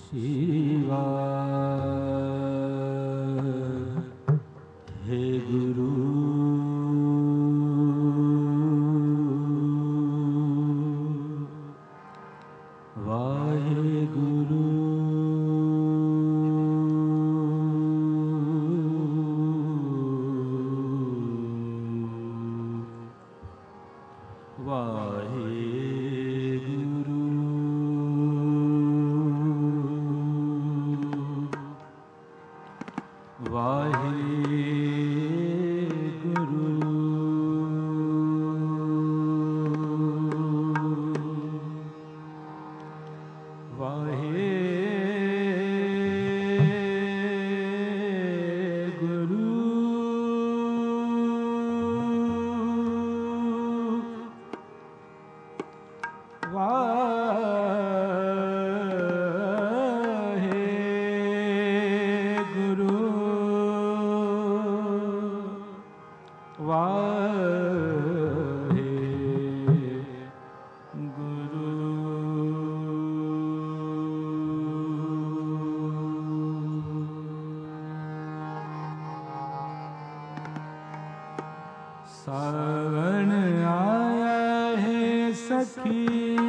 हे गुरु वाहेगुरु सावन आया है सखी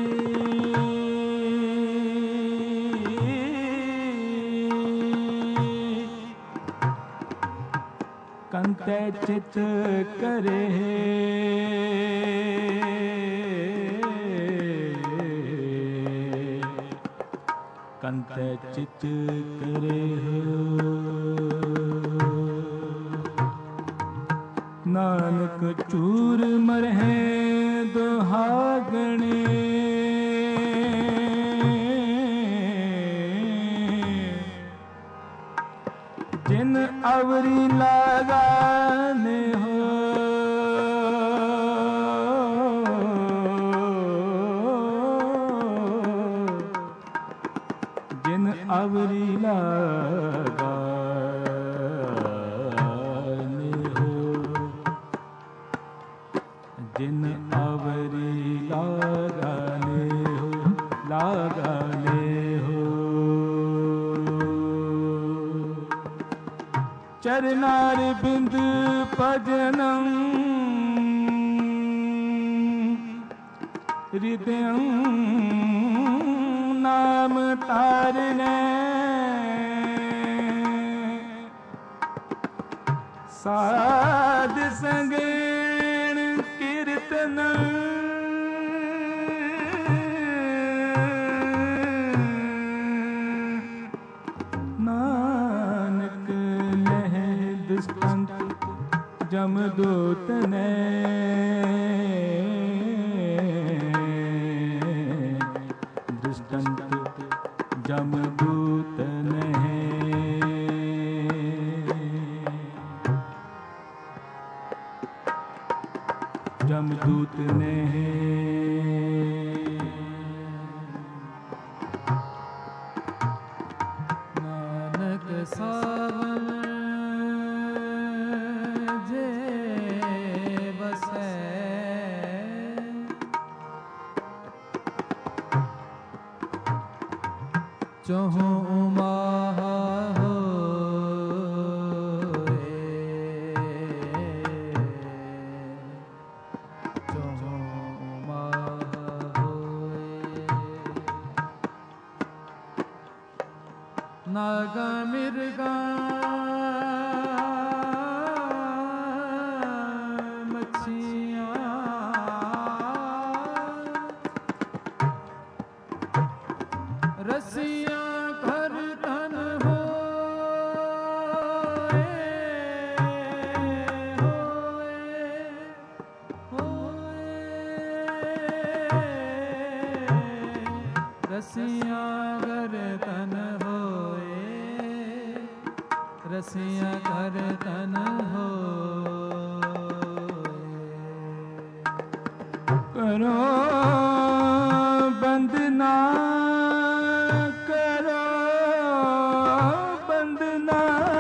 कंते चित करे कंते चित करे नानक चूर मरहे दुहागणे जिन अवरी लगाने हो जिन अवरी लगाने हो जिन अवरी लगाने हो लगाने हो चरनार बिंद भजनम हृदयं नाम तारने साध संगेण कीर्तन नानक लह दुष्टंत जमदूत ने दुष्टंत जमदूत ने जमदूत ने नानक सावन जे बसै चहुँ माह नागा मिर्गा मच्छियाँ रस्सियाँ घर धन रस्सियाँ घर धन रसिया कर तन हो करो बंदना करो बंदना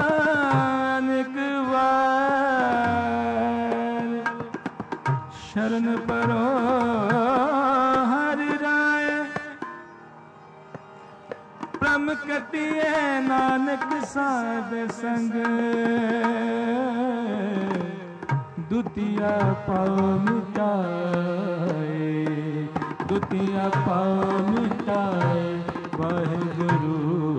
निकवार शरण परो हरि राय ਜਨਮ ਕਟਿਏ ਨਾਨਕ ਸਾਧ ਸੰਗ, ਦੁਤੀਆ ਪਾਉ ਮਿਟਾਏ, ਦੁਤੀਆ ਪਾਉ ਮਿਟਾਏ ਵਾਹਿਗੁਰੂ।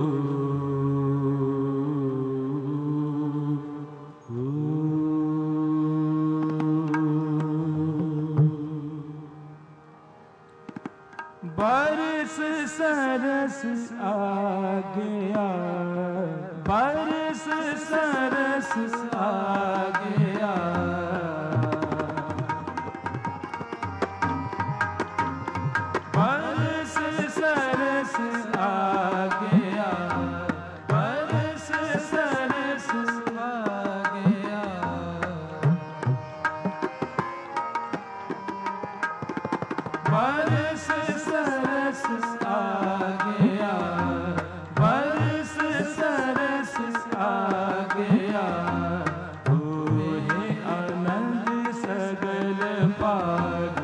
बरस सरस आ गया, बरस सरस आ गया, बरस सरस आ गया, बरस सरस आ गया, बरस सरस आ गया, बरस सरस आ गया, होए आनंद सगल पाग,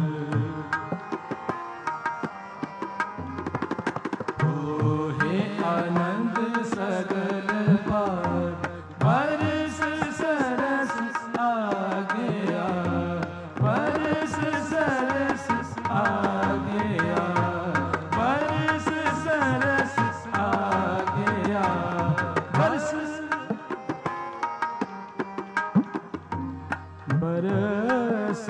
होए आनंद सगल पाग, बरस सरस आ गया, बरस सरस आ गया, बरस सरस आ गया, बरस बरस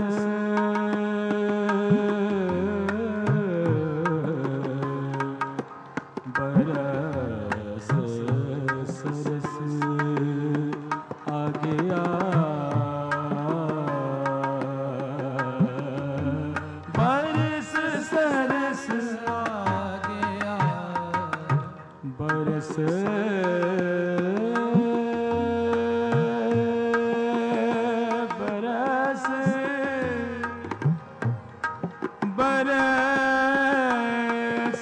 बरस सरस आ गया, बरस सरस आ गया, बरस बरस बरस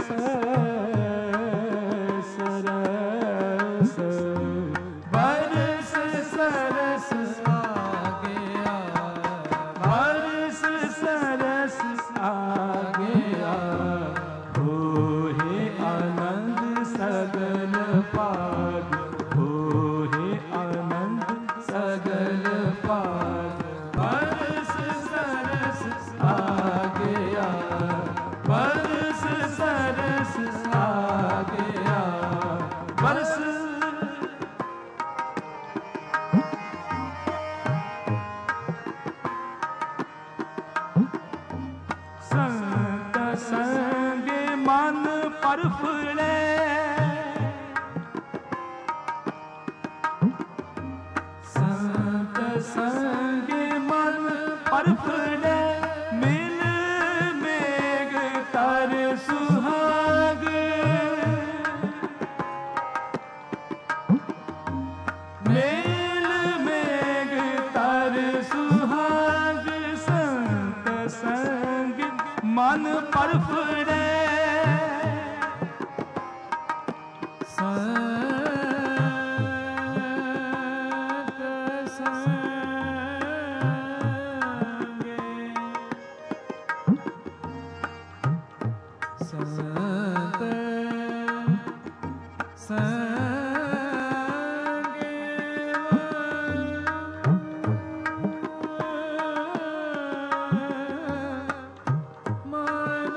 सरस, बरस सरस आ गया, बरस सरस आ गया, होए आनंद सगल पाग, होए आनंद सगल पाग, बरस सरस आ गया, बरस सरस आ गया, बरस संत संग मन परफुले, संत संग मन परफुले, मिल मेघ तर सुहाग, मिल मेघ तर सुहाग, संत संग मन परफुले, संत संग, संत संग मन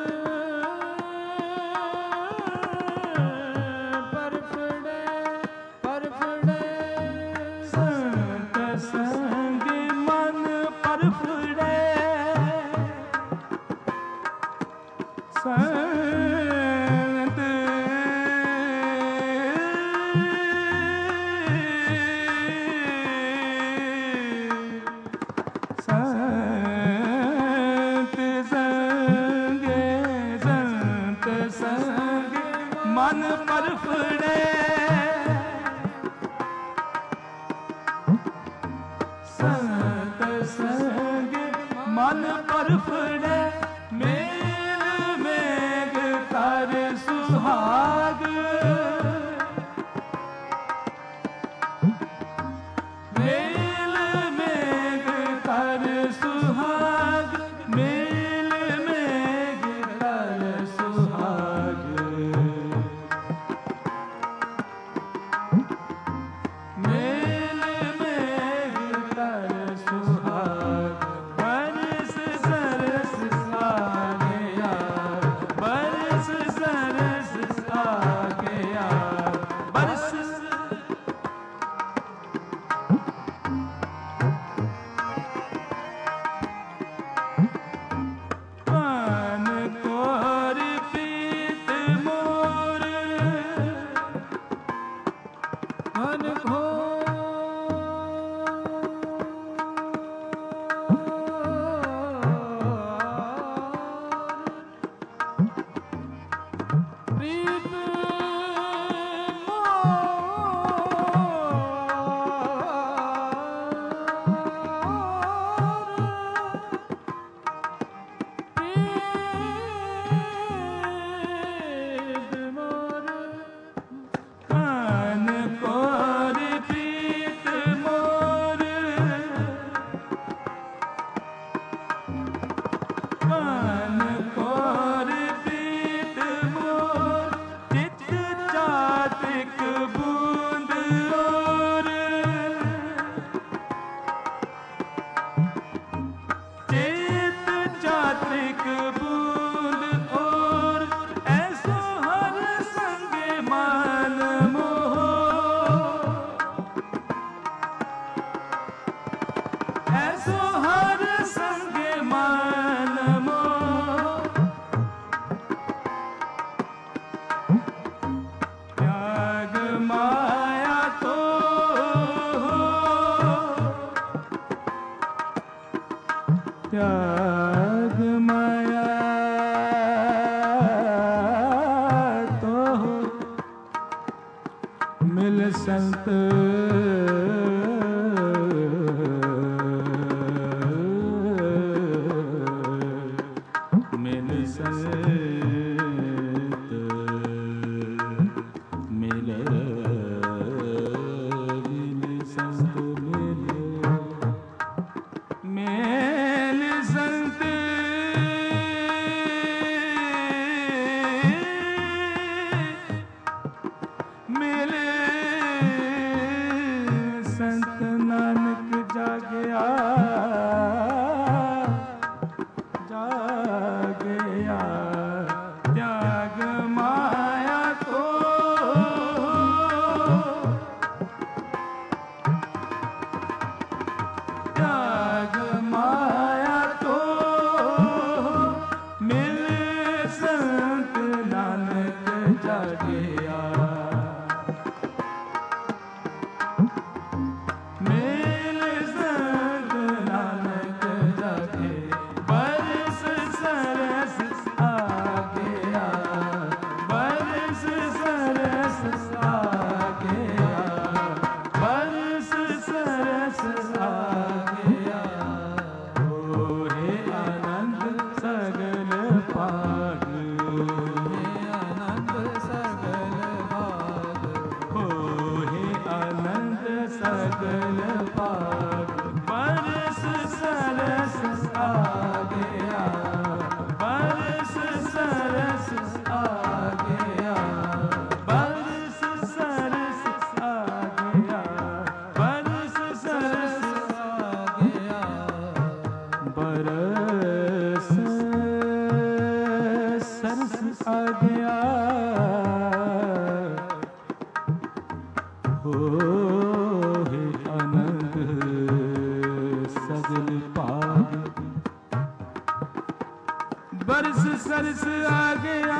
परफुले, परफुले, संत संग मन परफुले, संत संत संग, संत संग मन परफुले, संत संग मन परफुले, मेल मेघ तर सुहाग, मेल मेघ तर सुहाग, मेल मेघ तर सुहाग, त्याग माया तो मिल संत मिल संत मिल संत मेल संत मेले संत नानक जागया जागया त्याग माया तो त्याग माया तो मिल संत नानक जागया मिल संत नानक जागे बरस सरस आ गया बरस सरस आ गया बरस सरस आ गया हे आनंद सगल पाग हे आनंद सगल भाग हे आनंद सगल पाग बरस सरस आ गया बरस सरस आ गया बरस सरस आ गया बरस सरस आ गया बरस सरस आ गया हो हे आनंद सगल पाग बरस सरस आ गया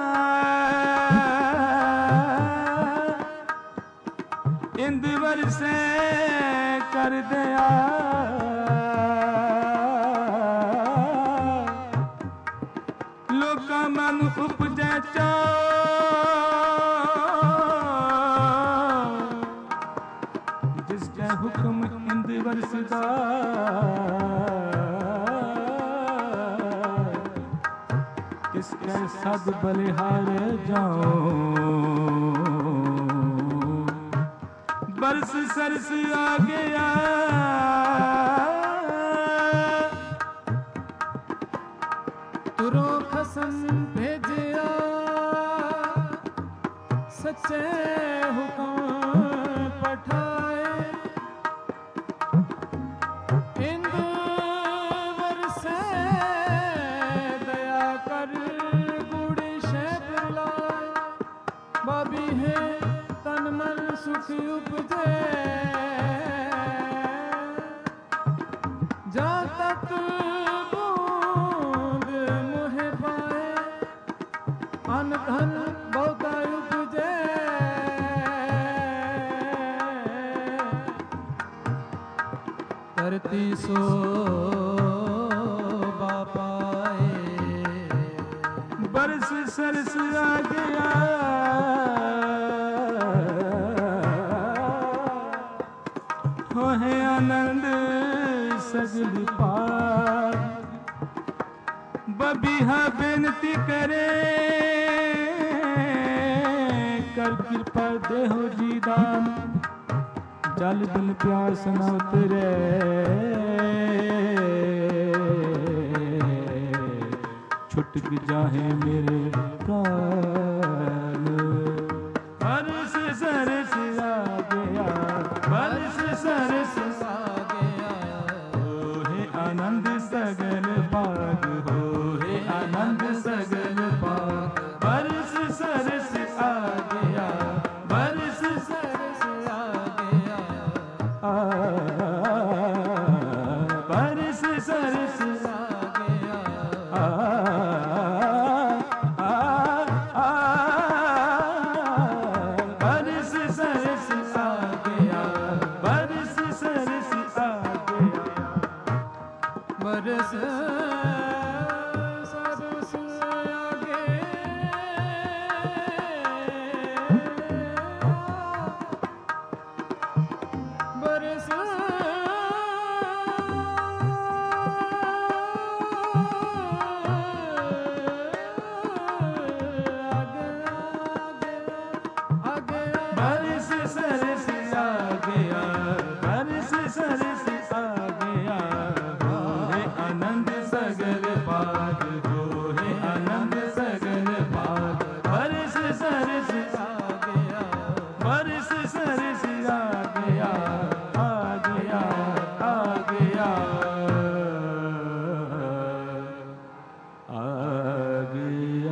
इंद बरसे कर दया लोका मन उपजै जिसका हुक्म इंद बरसदा किसके सद बलिहार जाओ बरस सरस आ गया तुरो खसम भेजिया सच्चे हुक्म पठाए इंद बरसे दया कर गुड़ी शैफ लाए बाबी है तन मन सुख उपजे जा तक बूंद मोहे पाए अन धन बहुता उपजे धरती सो पाए बरस सरस आ गया हो है आनंद सगल पाग बबीहा बेनती करे कर कृपा देहो जी दान जल बिन प्यास न उतरे छुटक जाहे मेरे प्राण बरस सरस आ गया बरस सरस आ गया हो हे आनंद सगल पाग हो हे आनंद सगल पाग बरस सरस आ गया बरस सरस आ गया बरस सरस आ गया सरस आ गया, वर्ष सरस आ गया, आ गया, आ गया, आ गया।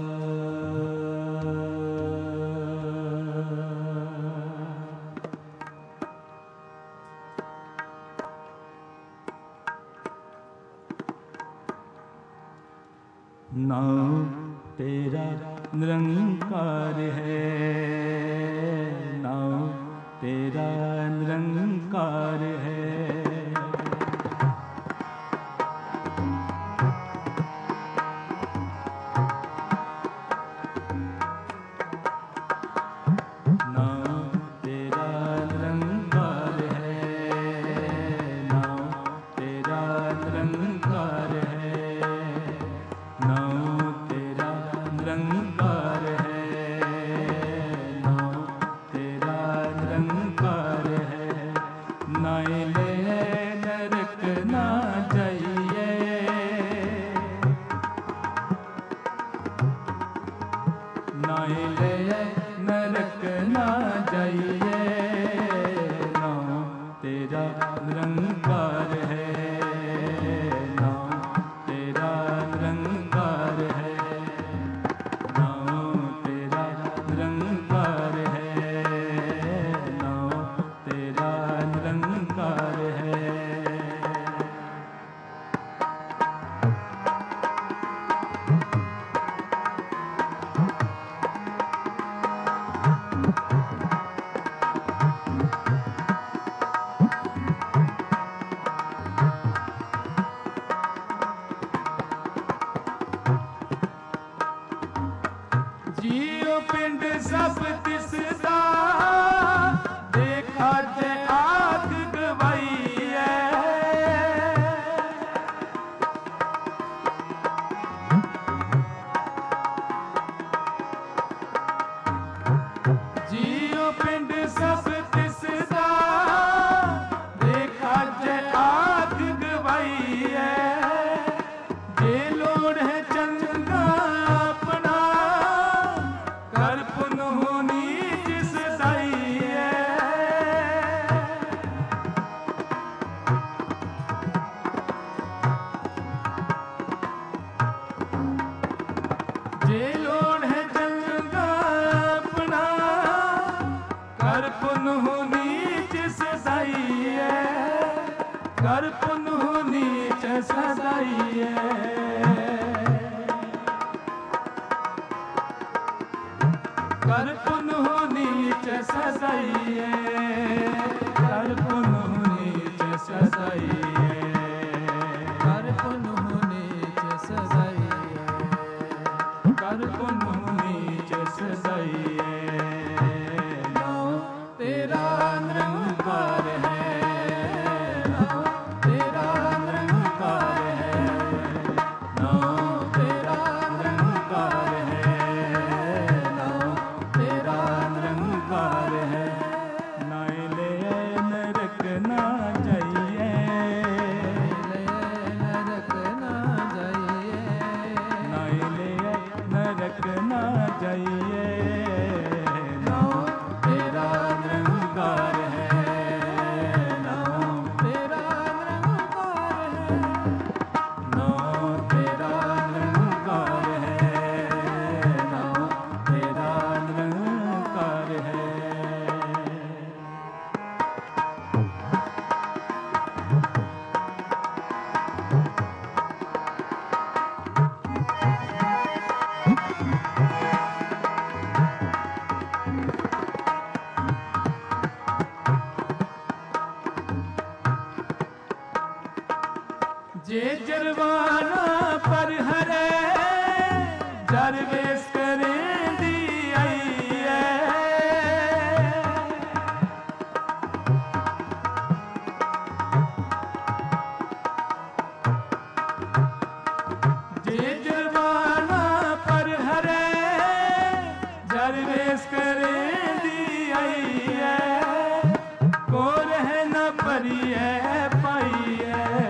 नाम तेरा निरंकार है, नाम तेरा निरंकार है। नाम तेरा निरंकार है, नाम तेरा निरंकार है, नाम तेरा निरंकार है, नाम तेरा निरंकार है। नाइले नरक ना जाइए, नाइले नरक ना जाइए, नाम तेरा निरंकार है, नाम तेरा निरंकार है, नाम तेरा निरंकार है, नाम तेरा निरंकार है। जियो पिंड सब दिसदा, देखा ते आग गवाई है। जियो पिंड सब दिसदा, देखा ते आग गवाई है। जे लोड़ है चंगा अपना, कर पुन होनी जिस दाई है। जे लोड़ है चंगा अपना, कर पुन होनी जिस दाई है, कर पुन होनी जिस दाई है। कर पुन होनी च सदाइए, कर पुन होनी च सदाइए, कर पुन होनी च सदाइए, कर पुन होनी च सदाइए। नाम तेरा निरंकार है, नाम तेरा निरंकार है, नाम तेरा निरंकार है, नाम तेरा निरंकार है। नाइले नरक ना जाइए, नरक ना जाइए, नाइले नरक ना जाइए, नाम तेरा निरंकार है, नाम तेरा निरंकार है, नाम तेरा निरंकार है, नाम तेरा निरंकार है। जे जरवाना पर हरे, जरवेश करें दी आई है। जे जरवाना पर हरे, जरवेश करें दी आई है। को रह न परी है पाई है,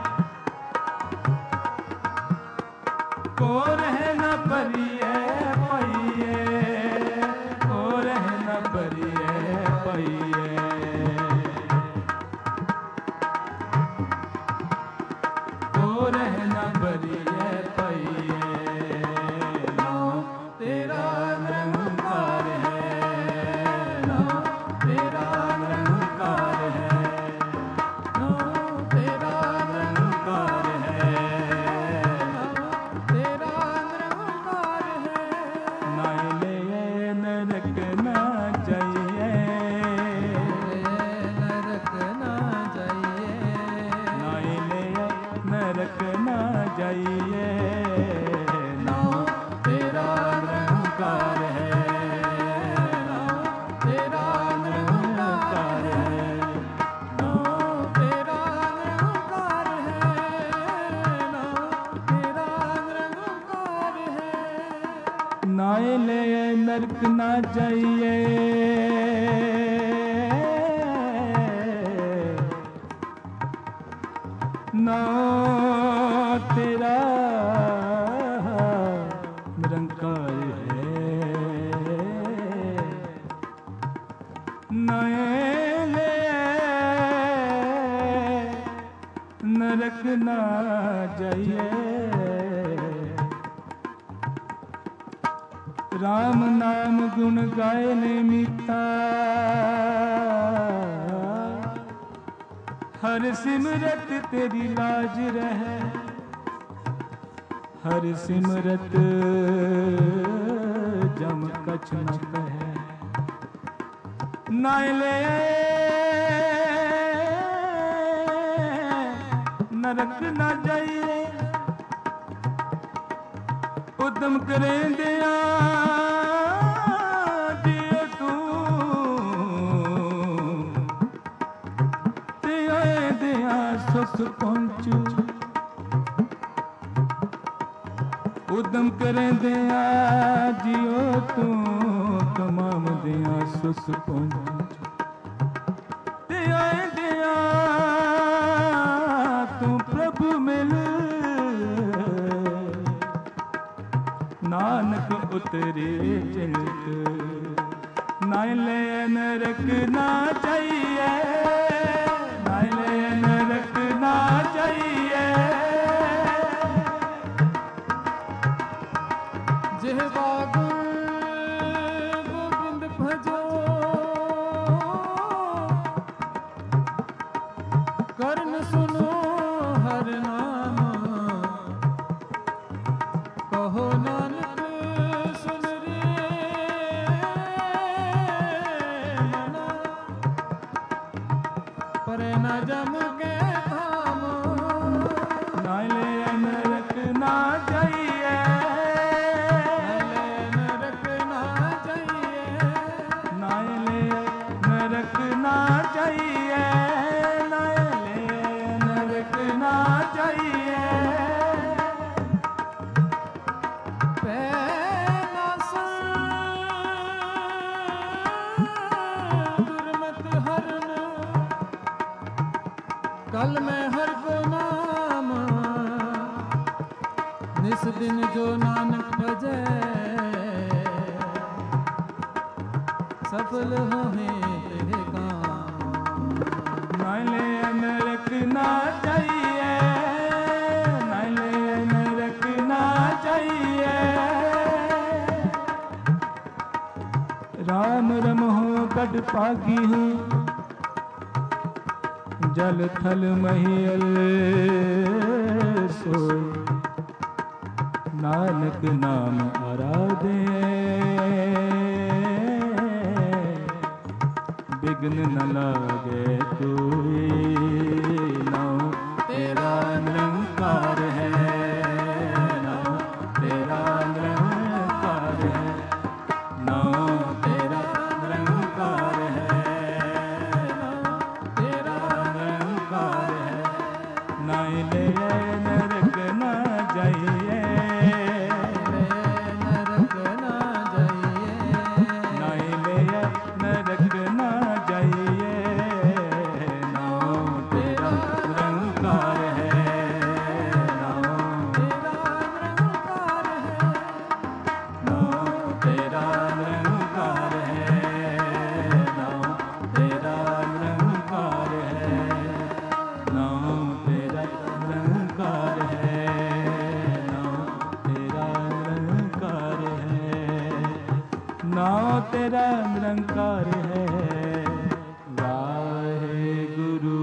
को रह न परी है नाए ले नरक ना जाइए, ना तेरा निरंकार है, नाए ले नरक ना जाइए। राम नाम गुण गाए ने मीठा, हर सिमरत तेरी लाज रहे, हर सिमरत जम कछ न कहे। नाय ले नरक न जाइए, उदम करें दिया दिए तू, ते आए दिया सुख पहुँचू। उदम करें दिया जियो तू, तमाम दिया सुख पहुँचू। ते आए दिया तू प्रभु मिल, नानक उतरे चिंत। नाय ले नरक ना चाहिए, नाय ले नरक ना चाहिए। जिह्वा गुण गोविंद भजो, कर्ण सुनो हर नाम। कहो नानक सुन रे मना, परे न जम के धाम। नाय ले नरक ना चाहिए, नाय ले नरक ना चाहिए, नाय ले नरक ना चाहिए। दुर्मत हरन कल में हर को नाम, निस दिन जो नानक भजे, सफल होहे तेरे काम। नाय ले नरक ना चाहिए, नाय ले नरक ना चाहिए। राम रमहो बड़ पागी हूँ, जल थल महियल सोय। नानक नाम आराधे, बिघ्न न लागे कोई। नाम तेरा निरंकार है, नाम तेरा निरंकार है, नाम तेरा निरंकार है, नाम तेरा निरंकार है। नाय ले नरक ना जाइए, नरक ना जाइए, नाय ले नरक ना जाइए। नाम तेरा निरंकार है, नाम तेरा निरंकार है, नाम तेरा निरंकार है, नाम तेरा निरंकार है, नाम तेरा निरंकार है, नाम तेरा निरंकार है। वाहेगुरु।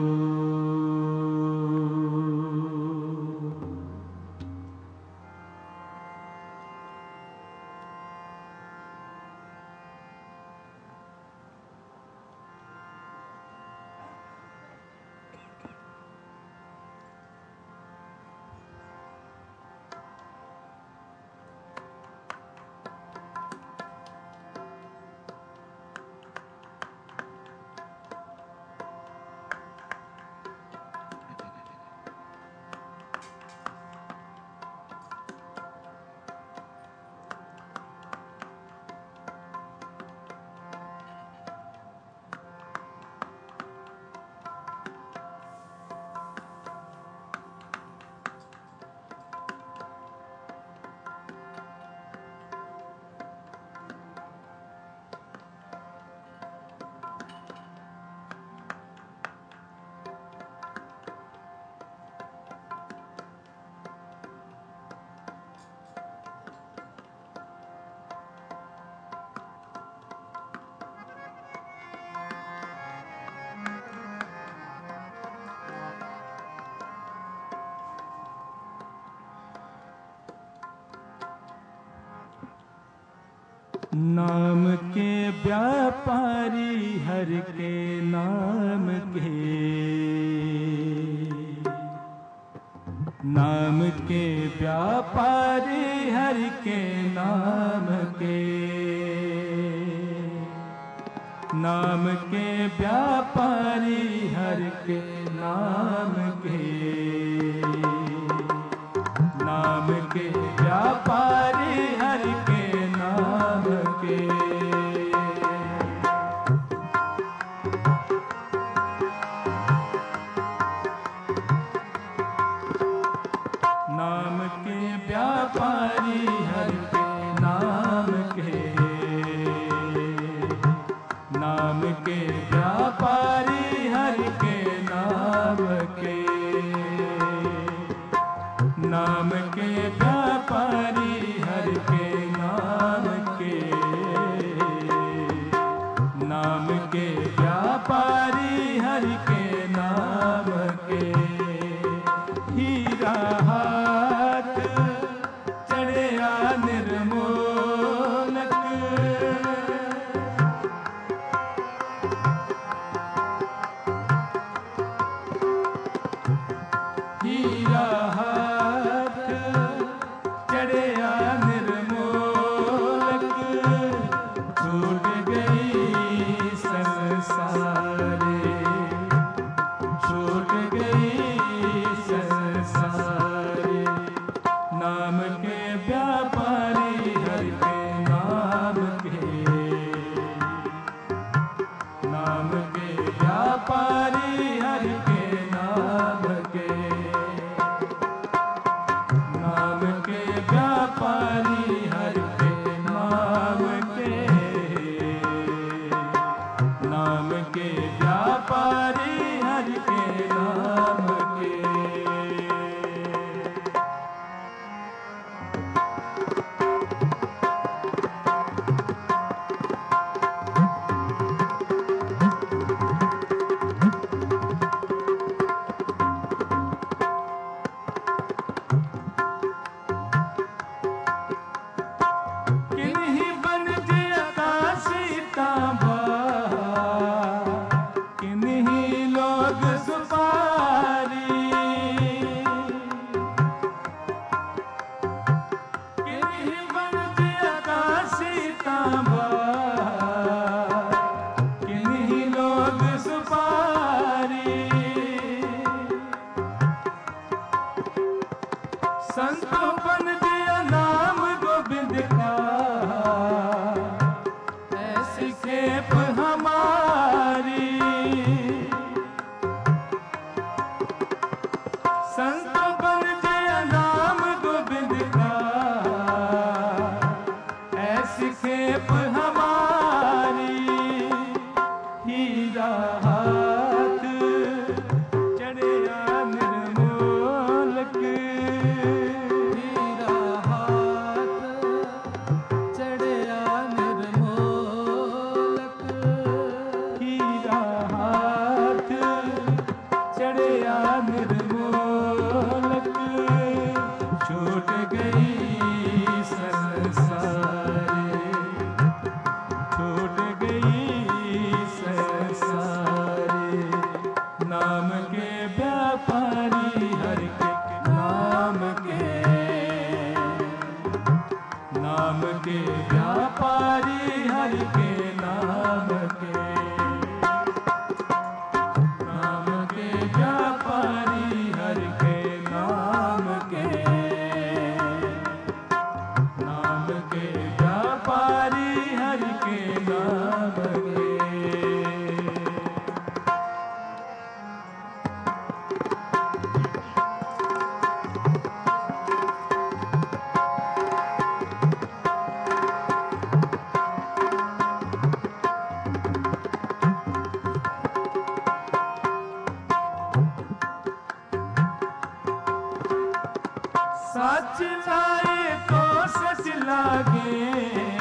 नाम के व्यापारी हर के नाम के, नाम के व्यापारी हर के नाम के, नाम के व्यापारी हर के नाम के, नाम के व्यापारी हर के नाम के। नाम के व्यापारी हर के नाम के, नाम के व्यापारी हर के नाम के, नाम के व्यापारी हर के नाम के, नाम के व्यापारी हर के नाम के। हीरा हाथ चढ़िया निर्मोलक, हीरा हाथ चढ़िया निर्मोलक, छूट गई संसारे, छूट गई संसारे। नाम के व्यापारी हर के नाम के, नाम के व्यापारी हर के नाम के, नाम के व्यापारी हर के नाम के, नाम के व्यापारी हर के नाम के। किन्हीं बन जिया सीताबा, किन्हीं लोग सुपारी, किन्हीं बन जिया सीताबा, किन्हीं लोग सुपारी। संत बन जिया नाम गोविंद का, ऐसी खेप हमारी। संत बन जिया नाम गोविंद का, ऐसी खेप हमारी। हीरा हाथ चढ़िया निर्मोलक, हीरा हाथ चढ़िया निर्मोलक, हीरा हाथ चढ़िया निर्मोलक, छूट गई संसारे, छूट गई संसारे। नाम के व्यापारी हर के नाम के, नाम के व्यापारी हर के नाम के, नाम के व्यापारी हर के नाम के, नाम के व्यापारी हर के नाम के। सच लाए तो सच लागे,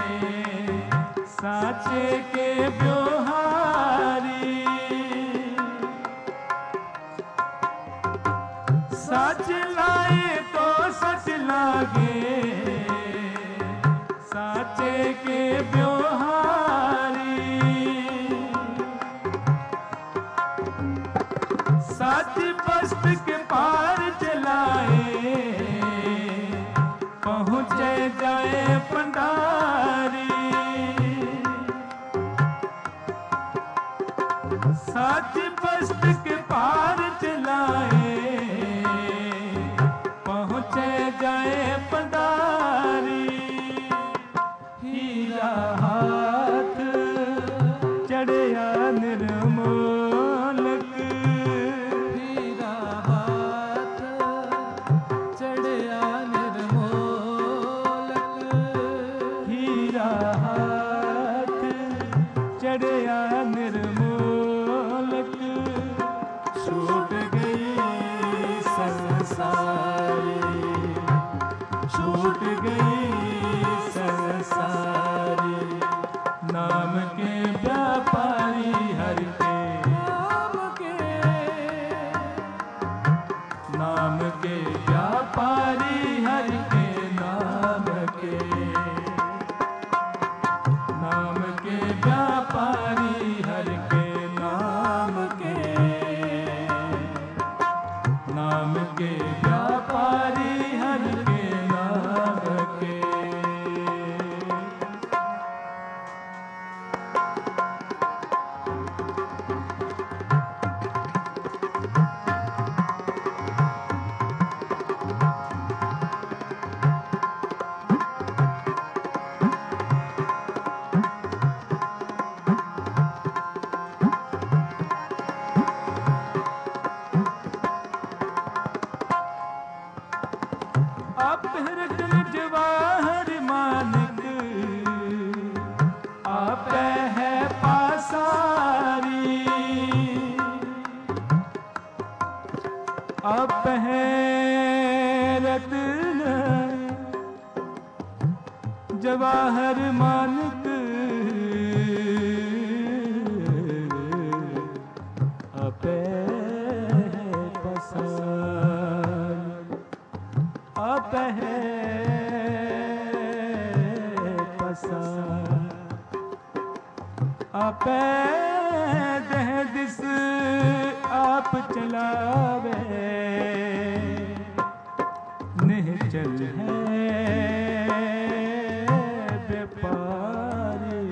साचे के ब्योहारी। सच लाए तो सच लागे, साचे के ब्योहारी। सच पस्त के पार चलाए, पहुँचे जाए पंडारी। सच पस्त के पार चलाए, पहुँचे जाए पंडारी। हीरा हाथ चढ़िया निर्मोलक, हीरा हाथ चढ़िया निर्मोलक, हीरा हाथ चढ़िया निर्मोलक। छूट गई संसारी, छूट गई संसारी। नाम के व्यापारी हर के, नाम के व्यापारी हर के, नाम के, नाम के व्यापारी हर के, नाम के, नाम के व्यापारी हर के, नाम के। अपहृत जवाहर मानिक, आप है पासारी। आप है रत्न जवाहर मानिक, आप है पसारी। आप है पसार, आप दह दिस आप चलावे। निश्चल है व्यापारी।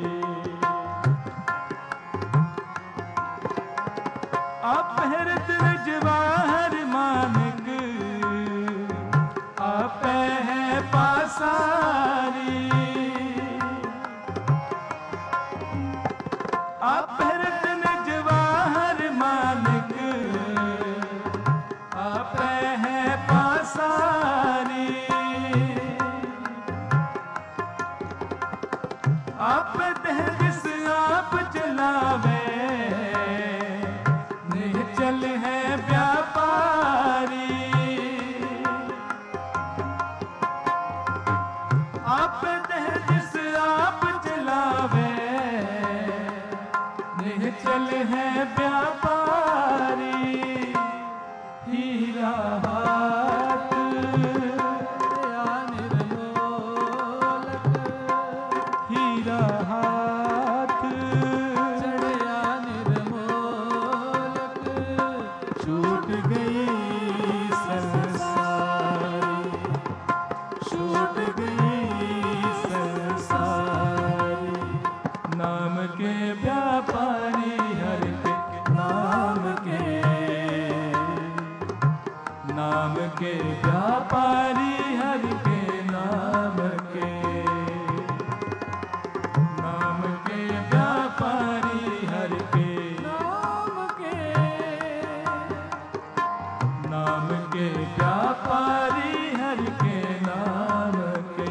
अपहृत जवाहर मानिक, आप है पासारी। अपहृत जवाहर मानिक, आप है पासारी। आप दहदिस आप चलावे। निश्चल है व्यापारी। आप दहदिस आप चलावे। निश्चल है व्यापारी। हीरा हाथ निर्मोलक, हीरा हाथ चढ़िया निर्मोलक। छूट गई संसारी, छूट गई संसारी। नाम के व्यापारी हर के, नाम के, नाम के व्यापारी हर के, नाम के, नाम के व्यापारी हर के, नाम के, नाम के व्यापारी हर के, नाम के।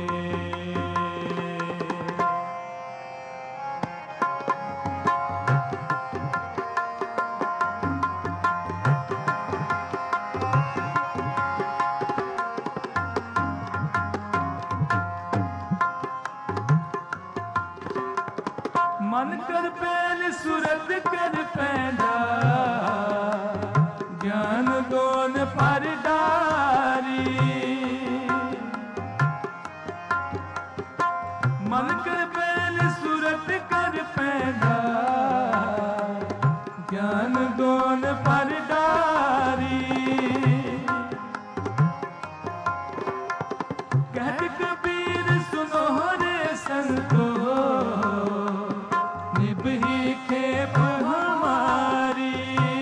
मन कर पैल सूरत कर पैदा, ज्ञान दोन पर डारी। मन कर बैल सूरत कर पैदा ज्ञान दोन पर डारी कहत कबीर सुनो रे संतो निभही खेप हमारी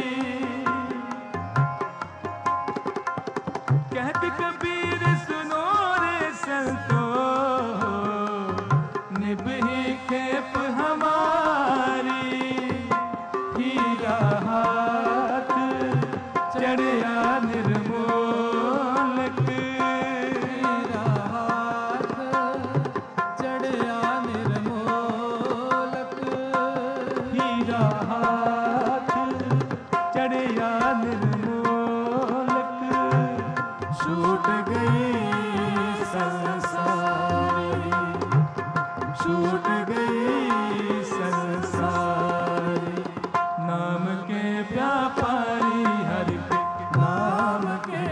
कहत कबीर सुनो रे संतो निभही खेप हमारी हीरा हाथ चढ़िया निर्मोलक हीरा हाथ चढ़िया निर्मोलक हीरा हाथ चढ़िया निर्मोलक छूट गई संसारी छूट गई संसारी नाम के व्यापारी हर के नाम के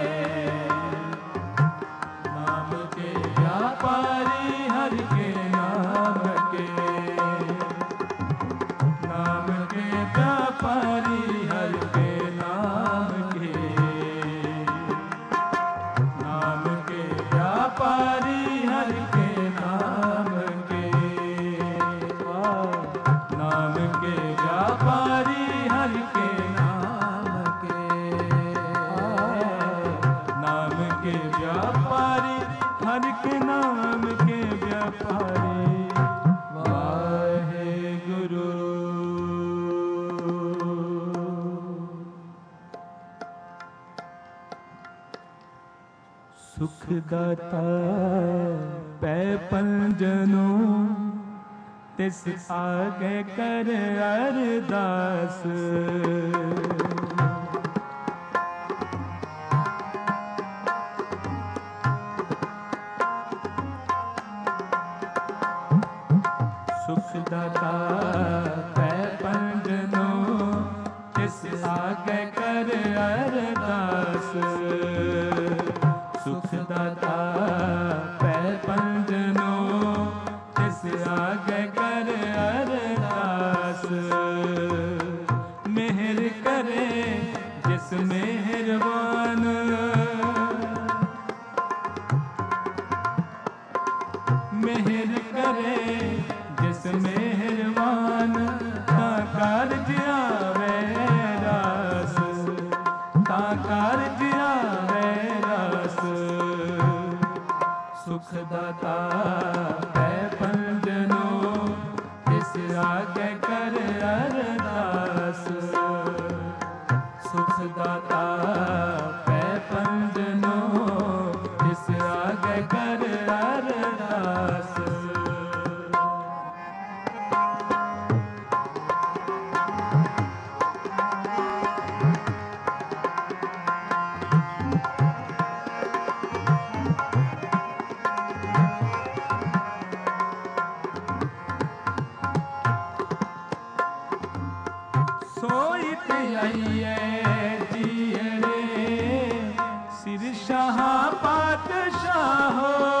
व्यापारी हर के नाम के व्यापारी हर के नाम के व्यापारी हर के नाम के नाम के व्यापारी हर के नाम के नाम के व्यापारी हर के नाम के व्यापारी वाहे गुरु सुखदाता पै पंजनों तिस आगे कर अरदास सुखदाता पै पंजनों तिस आगे कर अरदास सुखदाता पै पंजनों तिस आगे कर अरदास मेहर करे जिस मेहरबान मेहर करे जिस मेहरबान ता कारज आवे रास ता कारज आवे रास सुखदाता पै पंजनों तिस आगे कर अरदास सुखदाता पै पंजनों तिस आगे कर अरदास सोइत आइए जियरे सिर शाह पातशाह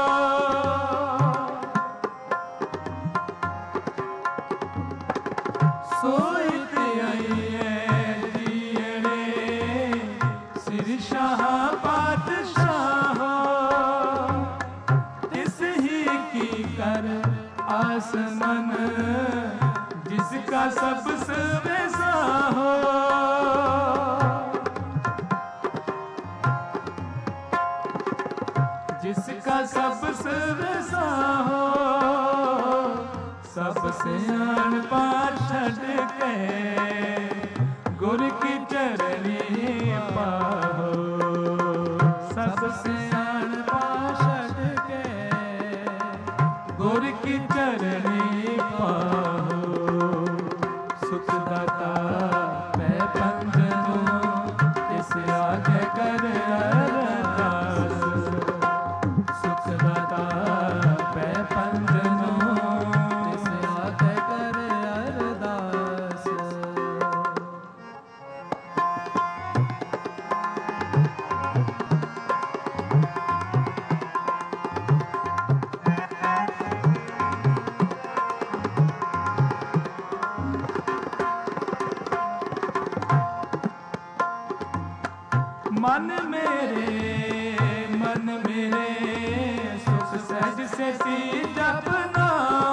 सोइत आइए जियरे सिर शाह पातशाह तिस ही की कर आसमन जिसका सबसे वैसा हो जिसका सबसे वैसा हो सबसे आन पार छड़ के गुर की चरणी पाहो सबसे आन पार छड़ के गुर की चरणी पाहो सुखदाता पै पंजनों तिस आगे कर अरदास सुखदाता पै पंजनों तिस आगे कर अरदास मन मेरे सुख सहज से सी जपना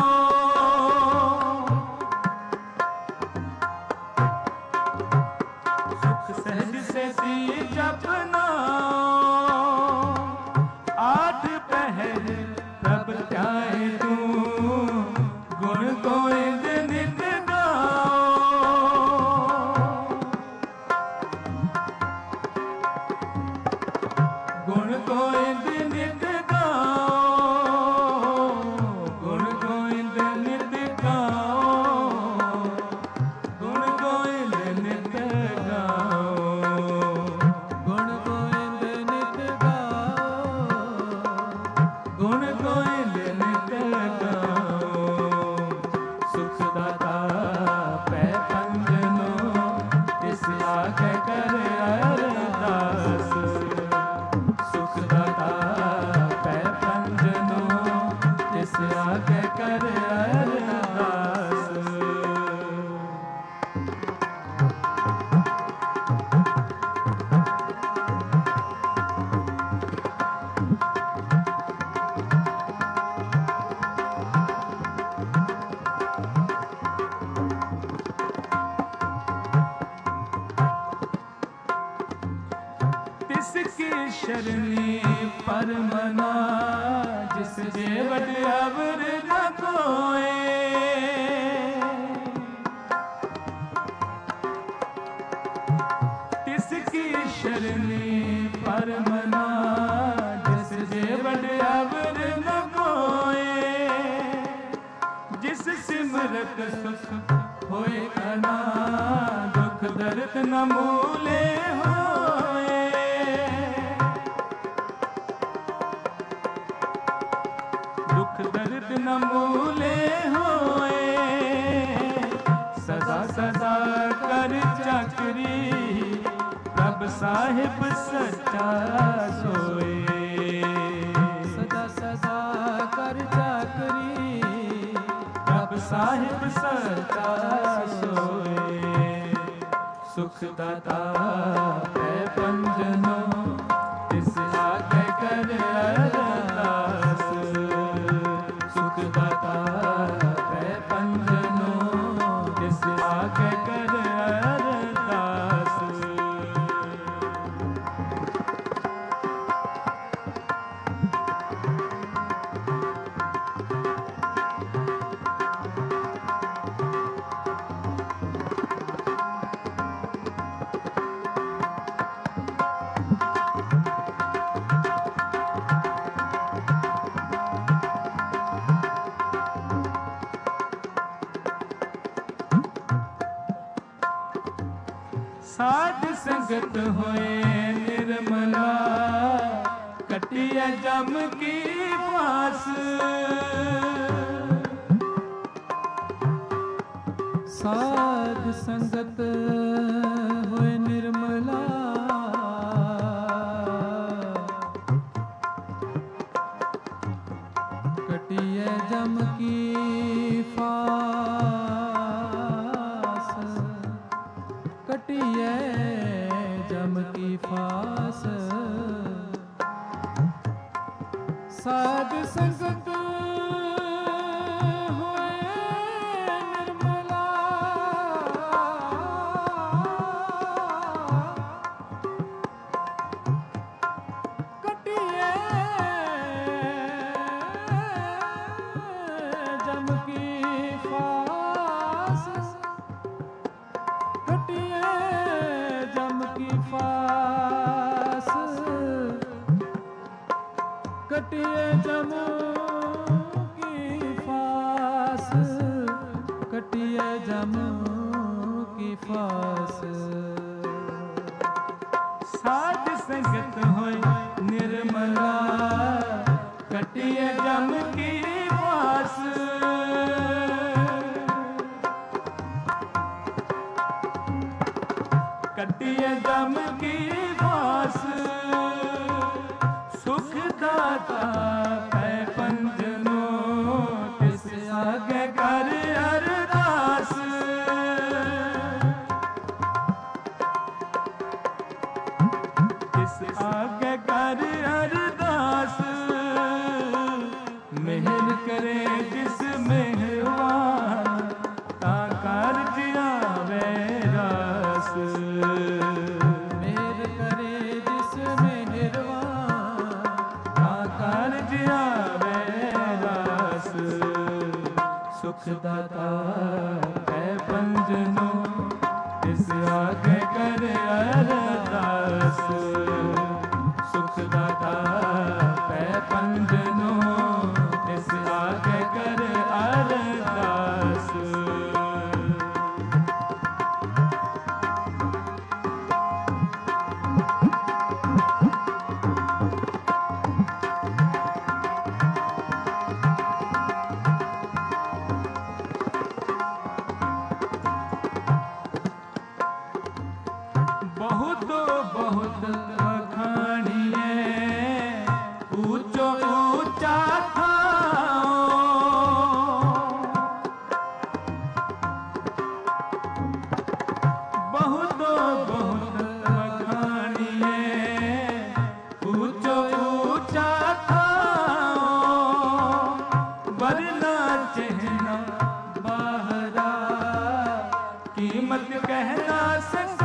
सुख सहज से सी जपना आठ पहर प्रभ त्याए तू गुण गोविंद नित गुण गोविंद नित गाओ गुण गोविंद नित गाओ गुण गोविंद नित गाओ गुण गोविंद नित गाओ गुण गोविंद नित गाओ सुख दाता पै पंजनो इस आगे कर अरदास सुख दाता पै पंजनो इस आगे कर अरदास तिसकी शरणी परमना जिस जेवट अवर न कोए तिसकी शरणी परमना जिस जेवट अवर न कोए जिस सिमरत सुख होए कना दुख दर्द न मूले होए दुख दर्द न मूले होए सदा सदा कर चाकरी प्रभ साहिब सच्चा सोए सदा सदा कर चाकरी प्रभ साहिब सच्चा सोए सुख दाता है पंजनो इस आगे कर अरदास सुख दाता है पंजनो इस आगे कर अरदास साध संगत होए निर्मला कटिया जम की फास साध संगत होए निर्मला कटिए जम की फास कटिए जम की फास साध संगत होए निर्मला कटिए जम की फास कटिए जम की फास कटिए जम की फास कटिए जम की फास साध संगत होए निर्मला कटिए जम की फास कटिए जम की फास सुख दाता है पंजनो तिस आगे कर अरदास तिस दाता है पंजनो इस आगे कर अरदास सुख दाता है पंजनो इस आगे कर अरदास बहुत बहुत अखाणिए ऊंचो ऊंचा थाओ बहुत बहुत अखाणिए ऊंचो ऊंचा थाओ वरना चहना बाहरा कीमत कहना सका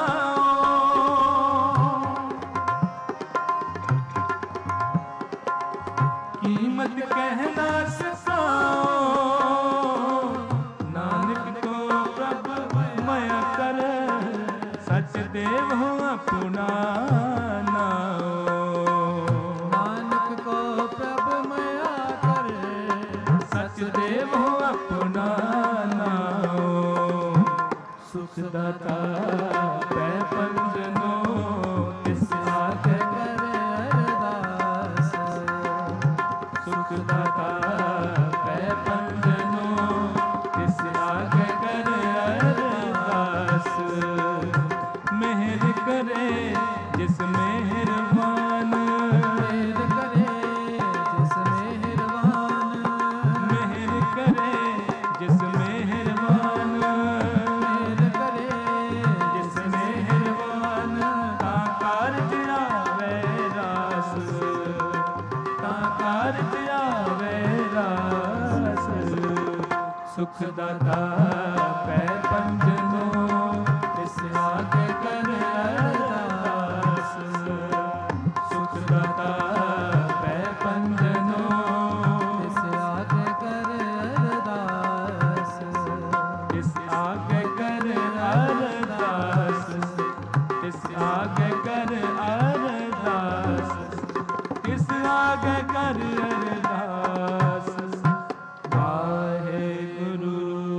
कीमत कहना सकाओ नानक को प्रभ मया कर सच देव हो अपना नाओ नानक को प्रभ मया कर सच देव हो अपना नाओ सुख दाता पै पंजनो इस आगे कर अरदास सुख दाता पै पंजनो इस आगे कर अरदास मेहर करे जिस मेहरबान मेहर करे जिस मेहरबान मेहर करे जिस मेहरबान मेहर करे जिस मेहरबान ता कारज आवे रास ता कारज आवे रास सुख दाता पै पंजनो इस आगे कर अरदास सुख दाता पै पंजनो इस आगे कर अरदास इस आगे कर अरदास इस आगे कर अरदास इस आगे कर अरदास वाहेगुरु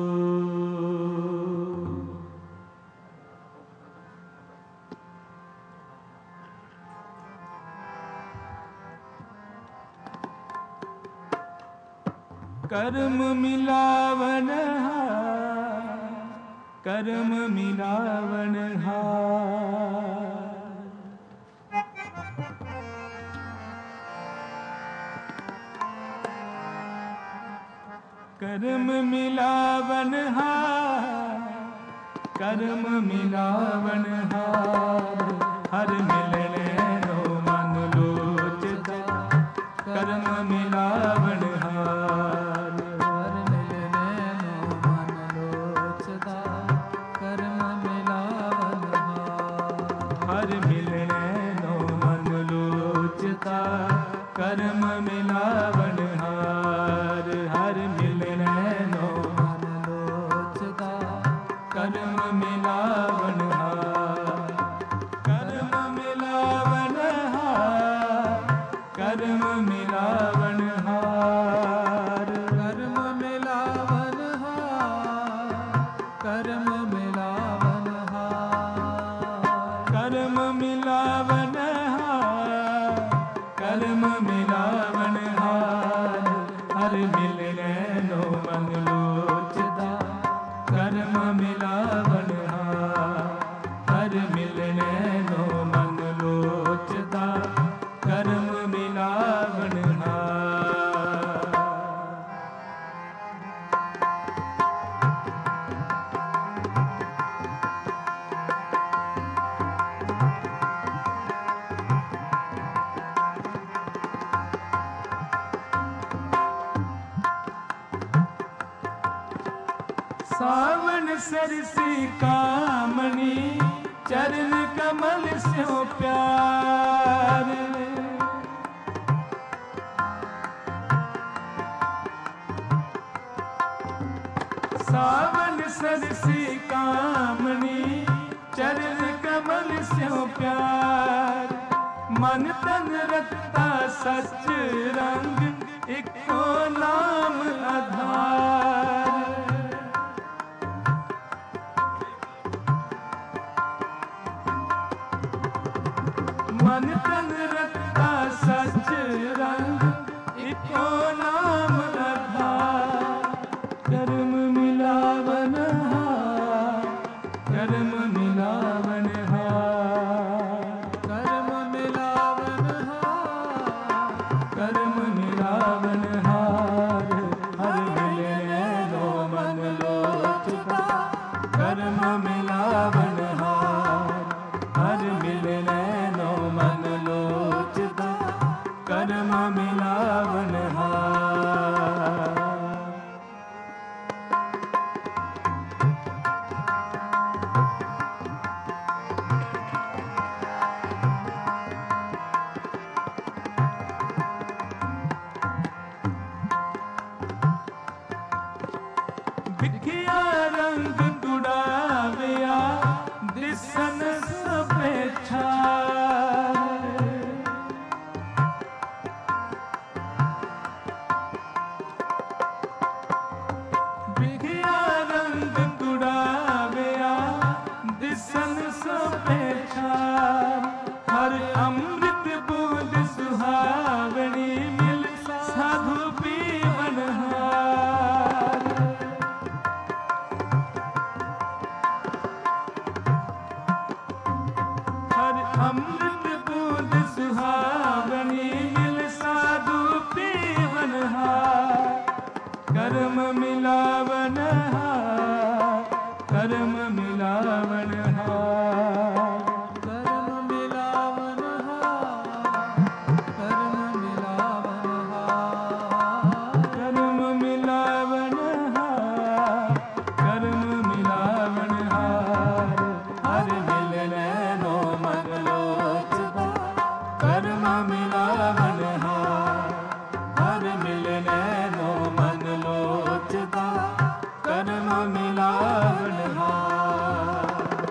कर्म मिलावन हार कर्म मिलावन हार कर्म मिलावन हार कर्म मिलावन हार हर मिलने नो मन लोचदा कर्म मिलावन हार हर मिलने नो मन लोचदा कर्म मिलावन हार हर मिलने नो मन लोचदा कर्म मिलावन हार हर मिलने नो मन लोचदा कर्म मिलावन हार कर्म मिलावन हार कर्म मिलावन हार कर्म मिलावन हार कर्म मिलावन हार कर्म मिलावन हार कर्म मिलावन हार हर मिलने नो मन लोचदा कर्म मिलावन हार हर मिलने नो मन लोचदा कर्म मिलावन हार सावन सरसी कामनी चरण कमल स्यो प्यार सावन सरसी कामनी चरण कमल स्यों प्यार मन तन रखता सच रंग इको नाम आधार मन तन रखता सच रंग इको नाम आधार कर्म मिलावन हार कर्म मिलावन हार कर्म मिलावन हार कर्म मिलावन हार हर मिलने लो मन लोचता कर्म मिलावन हार हर मिलने लो मन लोचता कर्म मिलावन हार बिखिया रंग गुड़ाविया दिसन सपेक्षा बिखिया रंग गुड़ाविया दिसन सपेक्षा हर अमृत बूंद सुहावनी मिल साधु पीवन हार हर अमृत बूंद सुहावनी मिल साधु पीवन हार कर्म मिलावन हार कर्म मिलावन हार कर्म मिलावन हार कर्म मिलावन हार कर्म मिलावन हार कर्म मिलावन हार हर मिलने नो मन लोचता कर्म मिलावन हार हर मिलने नो मन लोचता कर्म मिलावन हार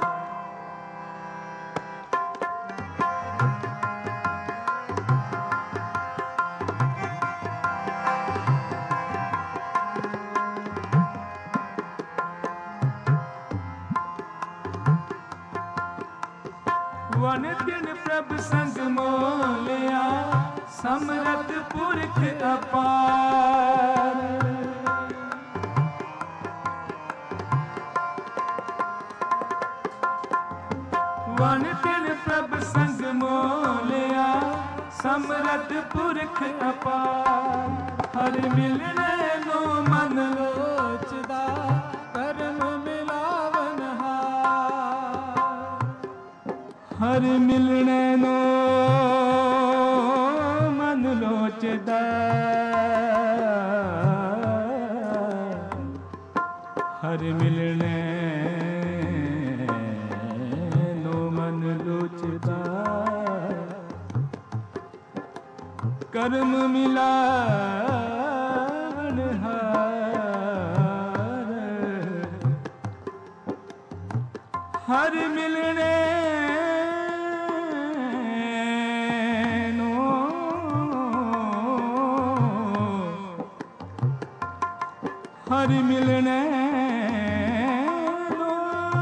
वन दिन प्रभ संग मोलिया समरथ पुरख अपार वन दिन प्रभ संग मोलिया समरथ पुरख अपार हर मिलने नो मन लोचदा कर्म मिलावन हार हर मिलने नो मन लोचदा हर मिलने नो मन लोचदा कर्म मिलावन हार हर मिलने नो हर मिलने नो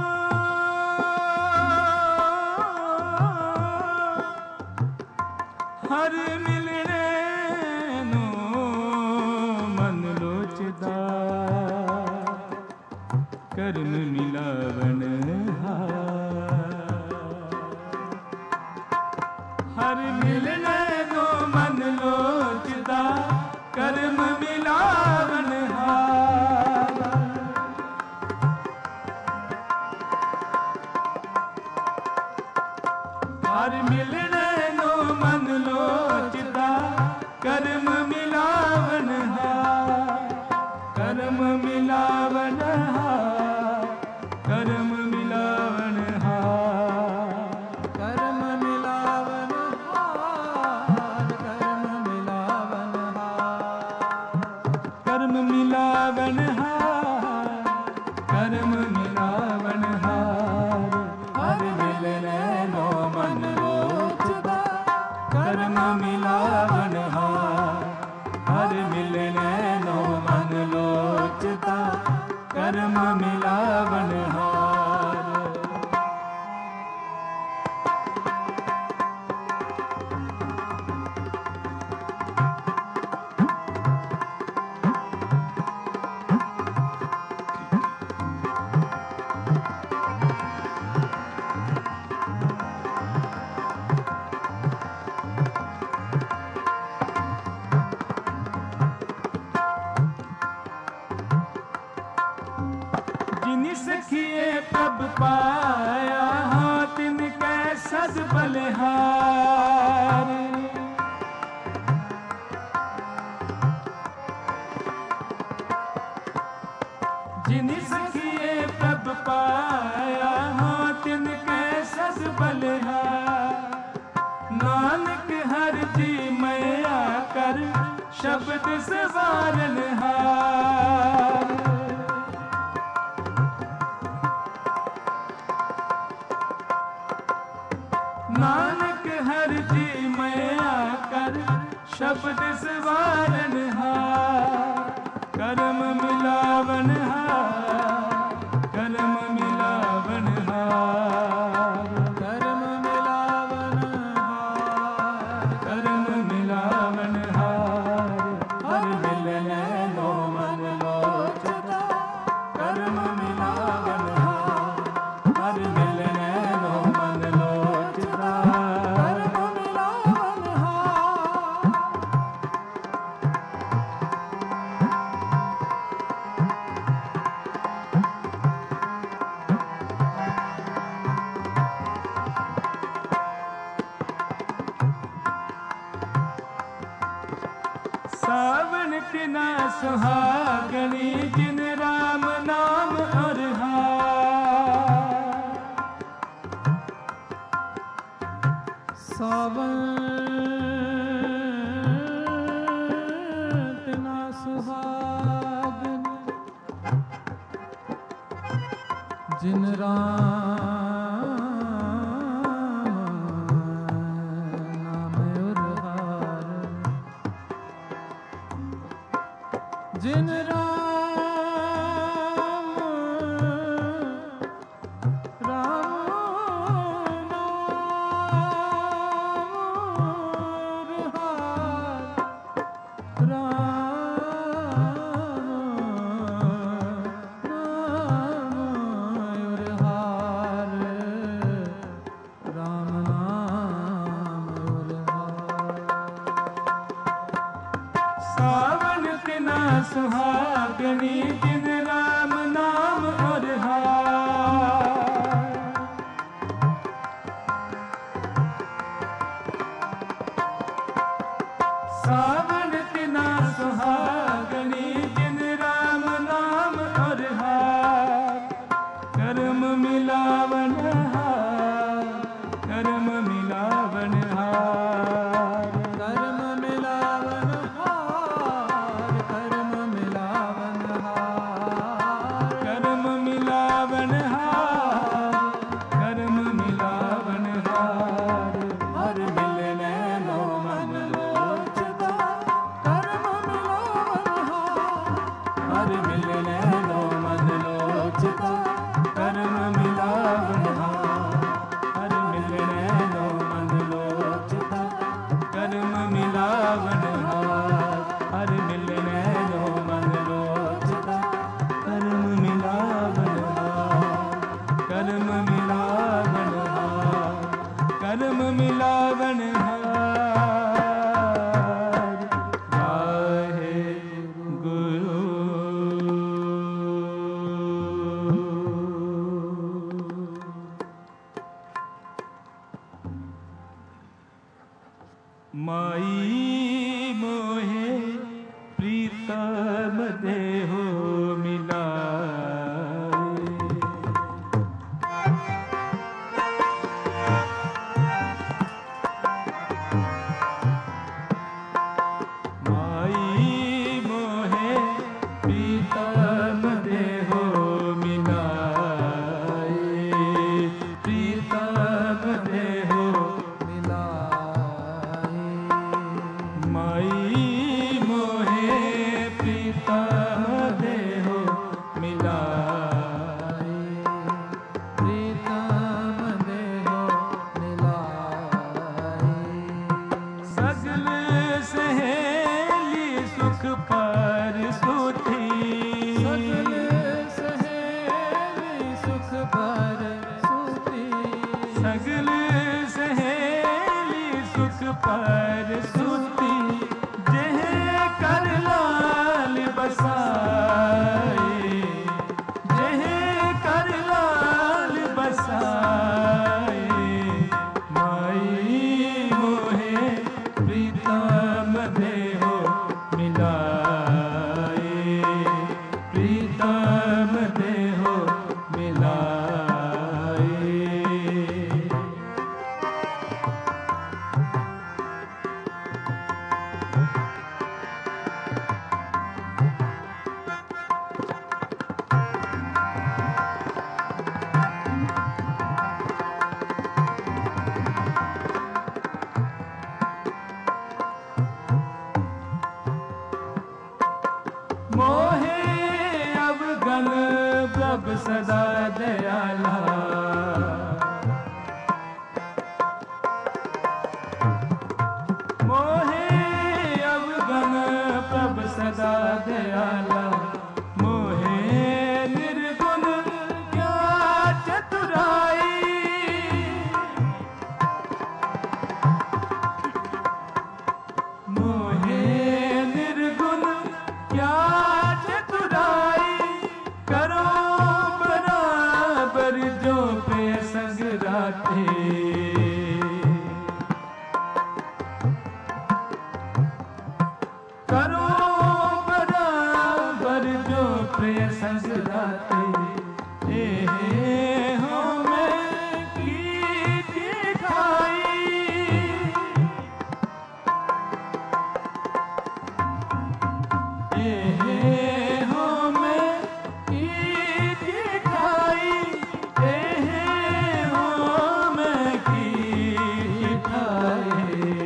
हर मिलने नो मन लोचदा कर्म मिलावन हर मिलने नो मन लोचदा कर्म मिलावन हर मिलने नो मन लोचदा कर्म मिलावन कर्म मिलावन कर्म मिलावन कर्म मिलावन हार कर्म मिलावन हार कर्म मिलावन हार कर्म मिलावन हार। हर मिलने नो मन लोचदा कर्म मिलावन हार। हर मिलने नो मन लोचदा कर्म मिलावन हार। जिनि सखिए प्रभ पाया हाँ तिनकै सद बलिहार। जिनि सखिए प्रभ पाया हाँ तिनकै सद बलिहार। नानक हर जी मैया कर शब्द सवारन हार। नानक हर जी मैया कर शब्द सवारन हार। कर्म मिलावन हार। कर्म मिलावन हार। कर्म मिलावन हार। कर्म मिलावन हार। हर मिलने नो मन लोचदा कर्म मिलावन हार। हर मिलने नो मन लोचदा कर्म मिलावन हार। सावन तिना सुहागनी जिन राम नाम और हार। सावन तिना सुहागन जिन राम नाम उरहार। जिन राम नाम उरहार। राम नाम उरहार। सावन तिना सुहागनी प्रभु सदा दयाला। मोहे अवगुण प्रभु सदा दयाला। मोहे निर्गुण क्या चतुराई। मोहे निर्गुण क्या चतुराई। करो बराबर जो पे संग राते। करो बराबर जो प्रिय संग राते। हो मैं की खाई। हो मैं की खाई। हो मैं की खाई।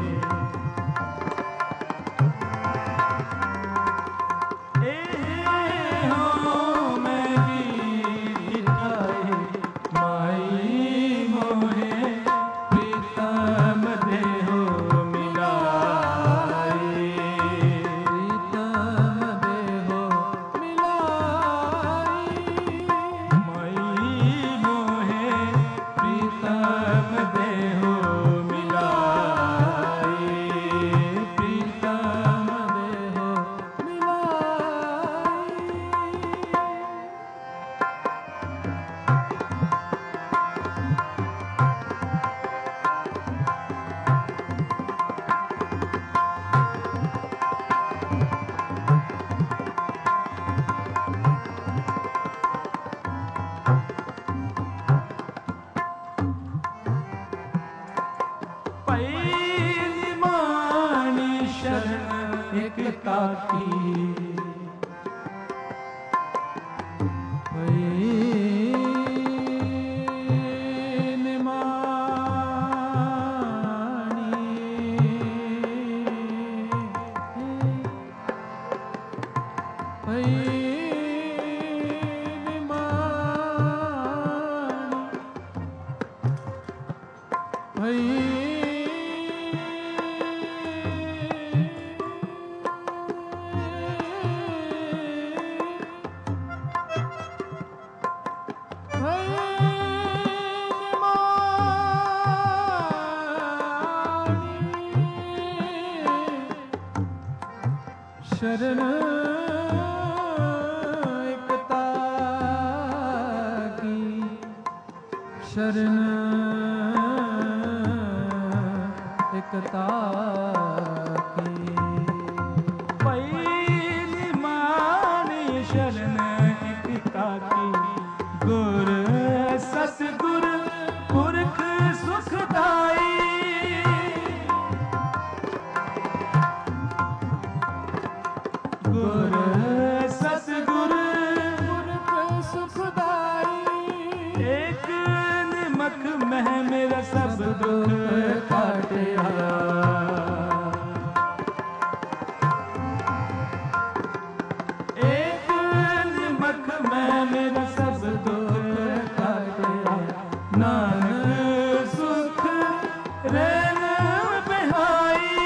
शरण एकता की। शरण एकता की। पहली मानी शरण एकता की। गुर सतगुर पुरख सुखदाई। गुर सतगुर पुरख सुखदाई। एक निमक मह मेरा सब दुख काटिया। एक निमक मह मेरा सब दुख काटिया। नानक सुख रैन बिहाई।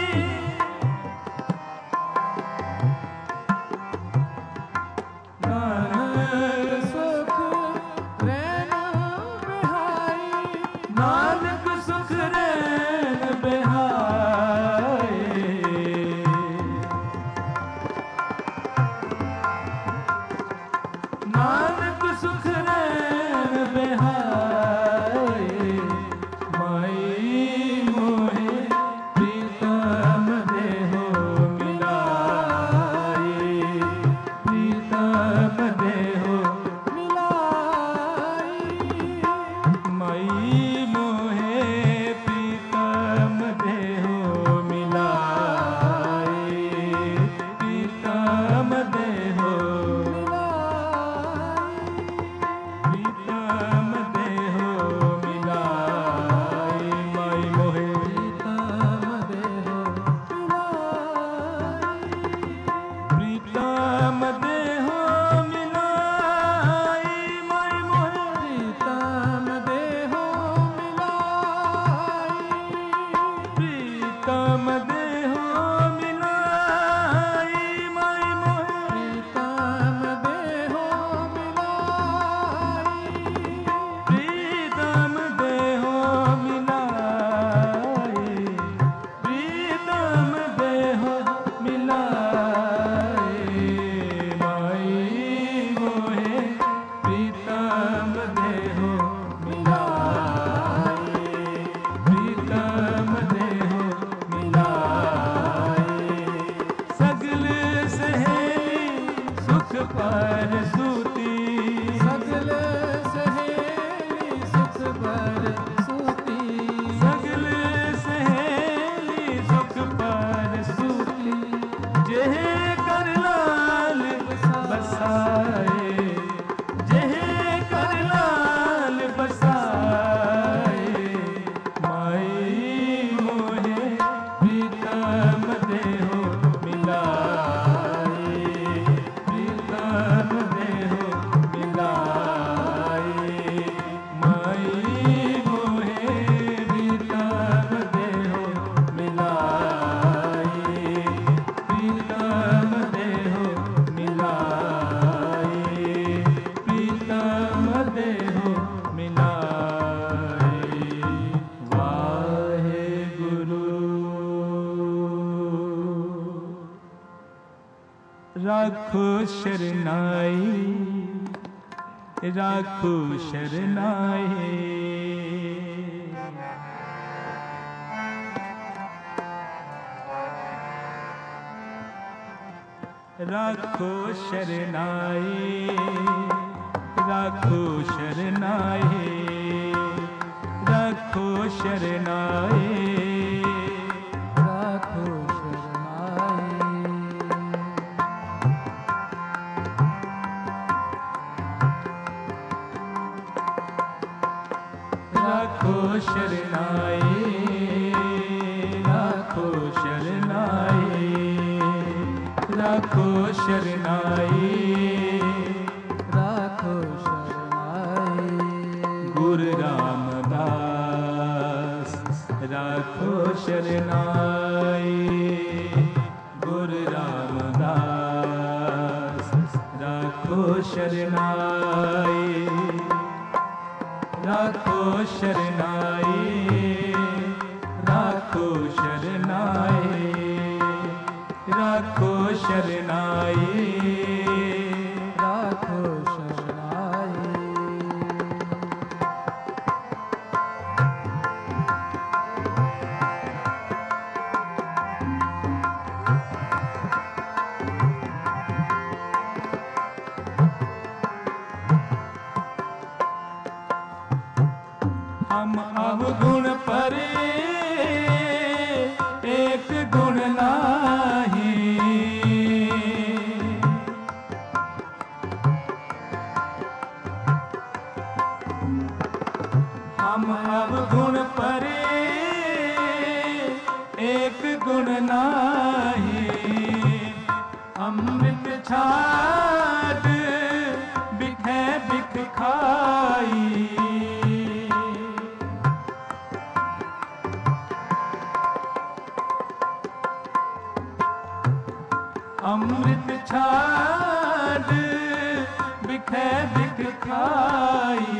नानक सुख रैन बिहाई। नानक सुख रैन बिहाई। माई मोहे प्रीतम देहो मिलाई। प्रीतम देहो माई मोहे प्रीतम देहो मिलाई। प्रीतम देहो शरनाई, राखो शरनाई। राखो शरनाई, राखो शरनाई, राखो शरनाई, राखो शरनाई। राखो शरनाई, राखो शरनाई, राखो शरनाई, राखो शरनाई। गुरु रामदास राखो शरनाई, गुरु रामदास राखो शरनाई, राखो शरनाई, राखो शरनाई, राखो शरनाई, राखो शरनाई। हम अवगुण परे एक गुण नाही, हम अवगुण परे एक गुण नाही, अमृत छाट बिखे बिख खाई, अमृत छाट बिखे बिख खाई,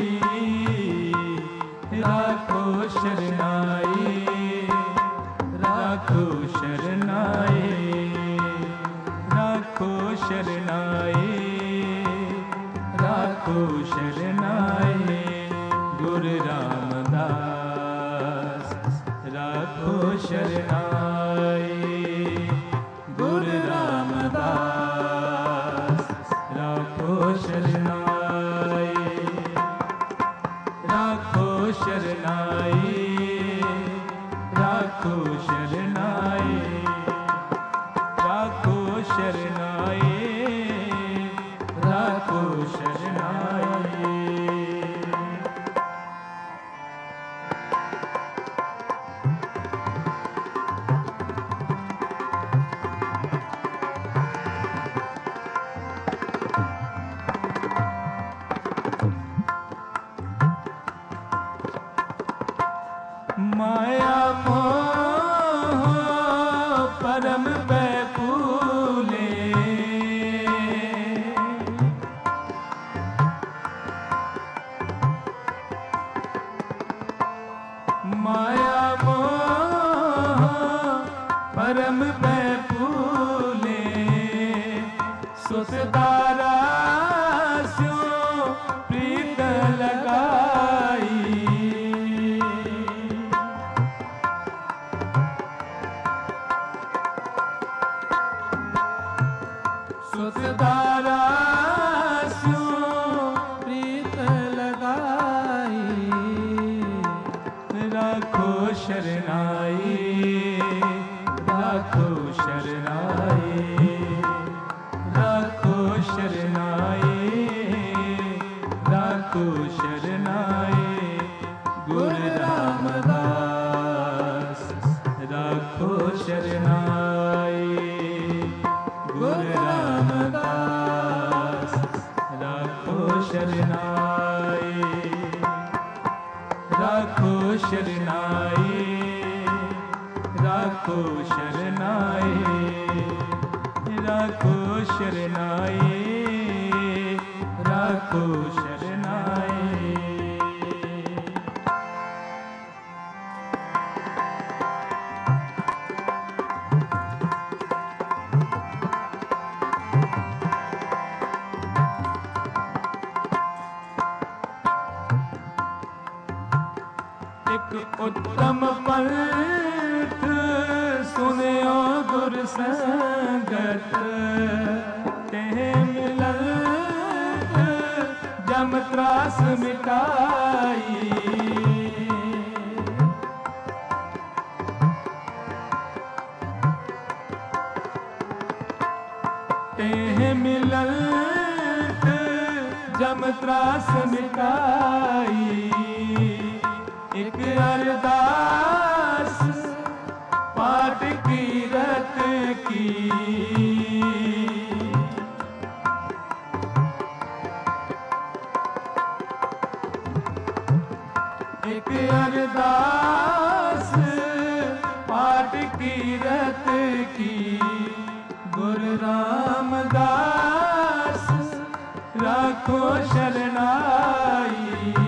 राखो शरनाई, राखो शरनाई, राखो शरनाई, राखो शरनाई, गुरु रामदास राखो शरनाई, गुरु रामदास राखो शरनाई, राखो शरनाई, राखो शरनाई, राखो शरनाई, राखो शरनाई। माया मोह परम बैकुले, माया मोह परम बैकुले, सुसदारा स्यो प्रीत लगाई, सुसदारा स्यो प्रीत लगाई, राखो शरनाई, राखो शरनाई, राखो शरनाई, राखो शरनाई, गुरु रामदास राखो शरनाई, गुरु रामदास राखो शरनाई, राखो शरनाई, राखो शरनाई, राखो शरनाई, राखो शरनाई। ਇੱਕ ਉੱਤਮ ਪੰਥ ਸੁਨਿਓ ਗੁਰ ਸੰਗਤ ਤੇ ਮਿਲਨ ਜਮ ਤਰਾਸ ਮਿਟਾਈ ਤੇ ਮਿਲਨ ਜਮ ਤਰਾਸ ਮਿਟਾਈ ਇੱਕ ਅਰਦਾਸ ਪਾਠ ਕੀਰਤ ਕੀ ਇੱਕ ਅਰਦਾਸ ਪਾਠ ਕੀਰਤ ਕੀ ਗੁਰੂ ਰਾਮਦਾਸ ਰੱਖੋ ਸ਼ਰਨਾਈ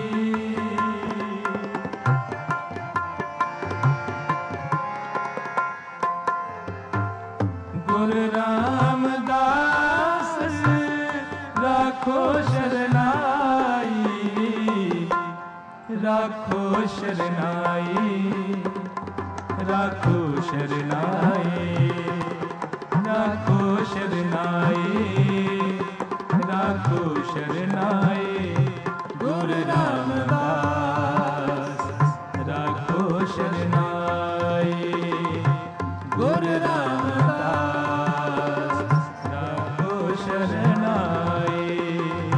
ਗੁਰੂ ਰਾਮਦਾਸ ਰੱਖੋ ਸ਼ਰਨਾਈ ਰੱਖੋ ਸ਼ਰਨਾਈ ਰੱਖੋ ਸ਼ਰਨਾਈ ਰੱਖੋ ਸ਼ਰਨਾਈ ਰੱਖੋ ਸ਼ਰਨਾਈ ਗੁਰੂ ਰਾਮਦਾਸ ਰੱਖੋ ਸ਼ਰਨਾਈ ਗੁਰੂ ਰਾਮਦਾਸ ਰੱਖੋ ਸ਼ਰਨਾਈ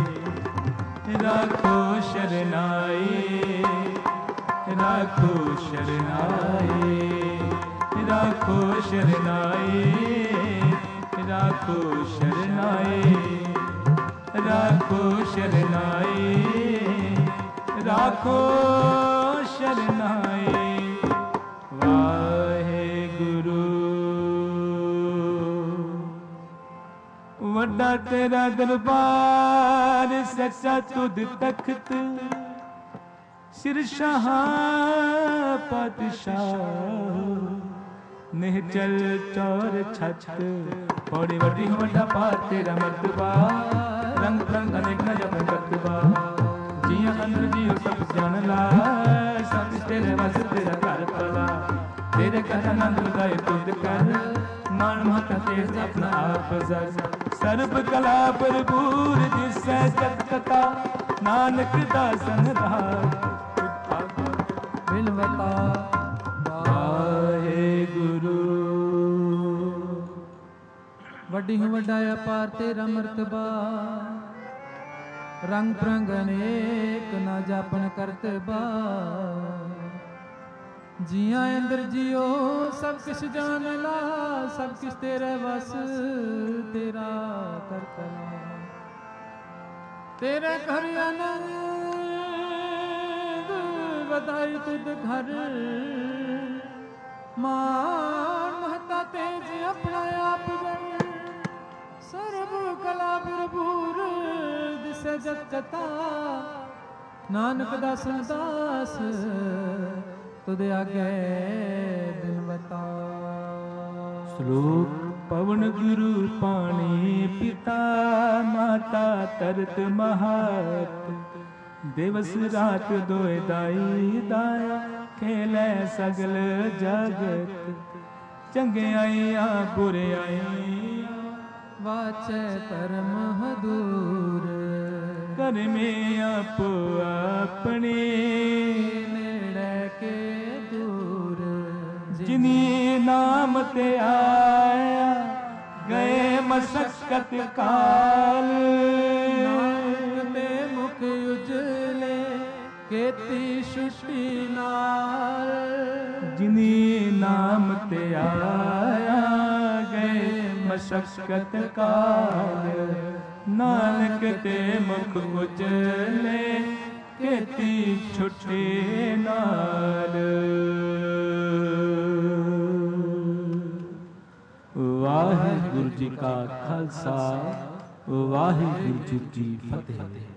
ਰੱਖੋ ਸ਼ਰਨਾਈ ਰੱਖੋ ਸ਼ਰਨਾਈ ਰੱਖੋ ਸ਼ਰਨਾਈ ਰੱਖੋ ਸ਼ਰਨਾਈ ਰੱਖੋ ਸ਼ਰਨਾਈ ਰੱਖੋ ਸ਼ਰਨਾਈ ਵਾਹਿਗੁਰੂ ਵੱਡਾ ਤੇਰਾ ਦਰਬਾਰ ਸੱਚਾ ਤੁਧ ਤਖਤ ਸਿਰਸ਼ਾਹ ਪਾਤਸ਼ਾਹ ਨਿਹਚਲ ਚੌਰ ਛੱਤ ਬੜੀ ਵੱਡੀ ਵੱਡਾ ਪਾਰ ਤੇਰਾ ਮਰਤਬਾ ਰੰਗ ਰੰਗ ਅਨੇਕ ਨ ਜਪ ਕਰਤਬਾ ਜੀਆਂ ਅੰਦਰ ਜੀਉ ਸਭ ਜਾਣ ਲਾ ਸਭ ਤੇਰੇ ਵਸ ਤੇਰਾ ਘਰ ਪਲਾ ਤੇਰੇ ਘਰ ਆਨੰਦ ਲਗਾਏ ਤੁਧ ਕਰ ਮਾਨ ਮਹਤਾ ਤੇ ਆਪਣਾ ਆਪ ਜਸ ਸਰਬ ਕਲਾ ਭਰਪੂਰ ਦਿਸੈ ਜਤ ਕਥਾ ਨਾਨਕ ਦਾਸਨ ਧਾਰ ਬਿਲਵਤਾ ਵਾਹਿਗੁਰੂ ਵੱਡੀ ਹੂੰ ਵੱਡਾ ਅਪਾਰ ਤੇਰਾ ਮਰਤਬਾ ਰੰਗ ਪ੍ਰੰਗ ਅਨੇਕ ਨਾ ਜਾਪਨ ਕਰਤਬਾ ਜੀਆਂ ਅੰਦਰ ਜਿਉ ਸਭ ਕਿਛ ਜਾਣ ਲਾ ਸਭ ਕਿਛ ਤੇਰੇ ਵਸ ਤੇਰਾ ਕਰਤਲਾ ਤੇਰੇ ਘਰ ਆਨੰਦ ਵਧਾਈ ਤੁਧ ਘਰ ਮਾਨ ਮਹਤਾ ਤੇਜ ਆਪਣਾ ਆਪ ਜਨ ਸਰਬ ਕਲਾ ਭਰਪੂਰ ਦਿਸੈ ਜਤ ਕਥਾ ਨਾਨਕ ਦਾਸਨ ਦਾਸ ਤੁਧ ਆਗੇ ਬਿਨਵਤਾ ਸ਼ਲੋਕ ਪਵਨ ਗੁਰੂ ਪਾਣੀ ਪਿਤਾ ਮਾਤਾ ਤਰਤ ਮਹਾਤ ਦਿਵਸ ਰਾਤ ਦੋਇ ਦਾਈ ਦਾਇਆ ਖੇਲੇ ਸਗਲ ਜਗਤ ਚੰਗਿਆਈਆਂ ਬੁਰਿਆਈਆਂ ਵਾਚੈ ਪਰਮ ਹਦੂਰ ਕਰਮੇ ਆਪੋ ਆਪਣੇ ਨੇੜੇ ਕੇ ਦੂਰ ਜਿਨੀ ਨਾਮ ਤੇ ਆਇਆ ਗਏ ਮਸਕਤ ਕਾਲ ਨਾਨਕ ਤੇ ਮੁਖ ਉਜਲੇ ਕੀਤੀ ਸੁਸ਼ਟੀ ਨਾਲ ਜਿਨੀ ਨਾਮ ਤੇ ਆਇਆ ਗਏ ਮਸਕਤ ਕਾਲ ਨਾਨਕ ਤੇ ਮੁਖ ਉਜਲੇ ਕੀਤੀ ਛੁੱਟੀ ਨਾਲ ਵਾਹਿਗੁਰੂ ਜੀ ਕਾ ਖਾਲਸਾ ਵਾਹਿਗੁਰੂ ਜੀ ਕੀ ਫਤਿਹ।